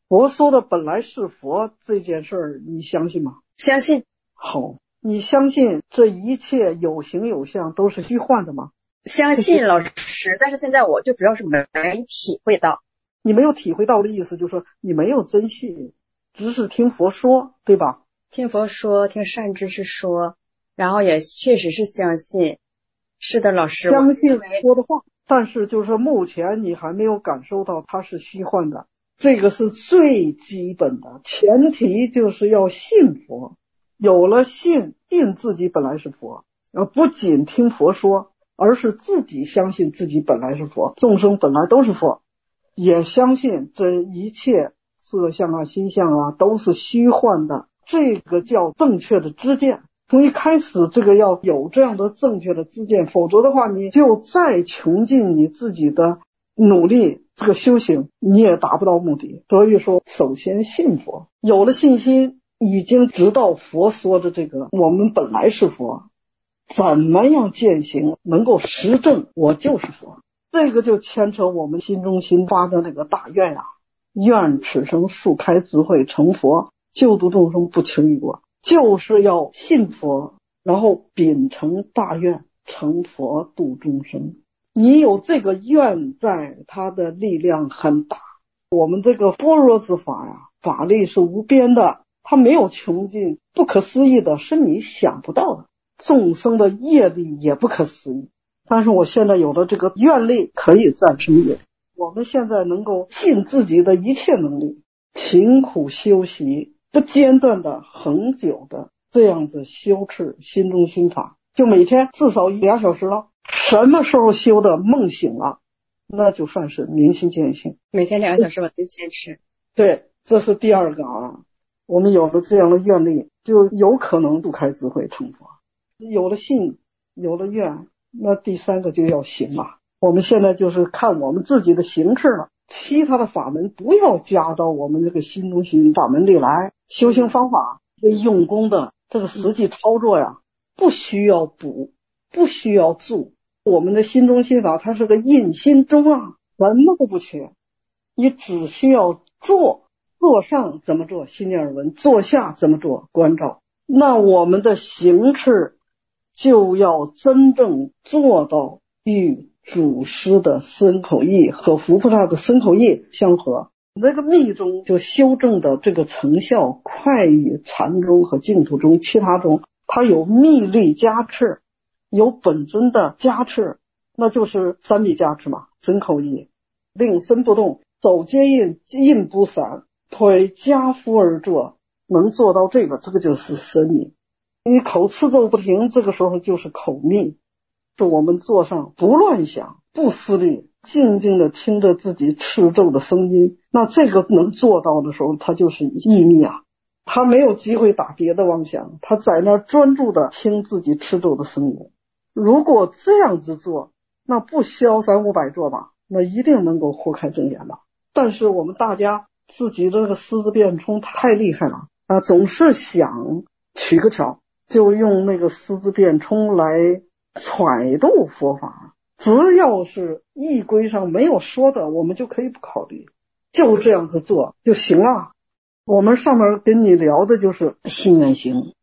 佛说的本来是佛这件事儿，你相信吗？ 相信。 好，你相信这一切有形有相都是虚幻的吗？ 相信老师，但是现在我就主要是没体会到。 你没有体会到的意思就是说你没有真信，只是听佛说，对吧？ 听佛说，听善知识说，然后也确实是相信。是的，老师， 相信说的话，但是就是说目前你还没有感受到它是虚幻的，这个是最基本的前提，就是要信佛。有了信自己本来是佛，不仅听佛说，而是自己相信自己本来是佛，众生本来都是佛，也相信这一切色相啊心相啊都是虚幻的，这个叫正确的知见。从一开始这个要有这样的正确的知见，否则的话你就再穷尽你自己的努力，这个修行你也达不到目的。所以说首先信佛，有了信心，已经知道佛说的这个我们本来是佛，怎么样践行能够实证我就是佛，这个就牵扯我们心中心发的那个大愿啊，愿此生速开智慧成佛，救度众生不求于我，就是要信佛，然后秉承大愿成佛度众生。你有这个愿在，它的力量很大。我们这个般若之法呀，法力是无边的，它没有穷尽，不可思议的是你想不到的，众生的业力也不可思议。但是我现在有了这个愿力，可以战胜业。我们现在能够尽自己的一切能力，勤苦修习，不间断的恒久的这样子修持心中心法，就每天至少2小时了。什么时候修的梦醒了，那就算是明心见性。 每天2个小时我得坚持。 对，这是第二个啊。我们有了这样的愿力，就有可能度开智慧成佛。有了信，有了愿，那第三个就要行了。我们现在就是看我们自己的行持了，其他的法门不要加到我们这个心中心法门里来。修行方法用功的这个实际操作呀，不需要补，不需要助。我们的心中心法它是个印心中啊，什么都不缺，你只需要做。做上怎么做心念耳闻，做下怎么做观照。那我们的行持就要真正做到与祖师的身口意和佛菩萨的身口意相合，那个密中就修正的这个成效快于禅宗和净土中其他中，它有密力加持，有本尊的加持，那就是三密加持嘛。身口意令身不动，手接印，印不散，腿夹伏而坐，能做到这个就是身密。你口持咒不停，这个时候就是口密。就我们坐上不乱想，不思虑，静静的听着自己持咒的声音，那这个能做到的时候，它就是意密啊。他没有机会打别的妄想，他在那儿专注的听自己持咒的声音。如果这样子做，那不消300-500座吧，那一定能够豁开正眼吧。但是我们大家自己的这个狮子变冲太厉害了啊，总是想取个巧，就用那个狮子变冲来揣度佛法。只要是义规上没有说的，我们就可以不考虑，就这样子做就行了。我们上面跟你聊的就是心愿行，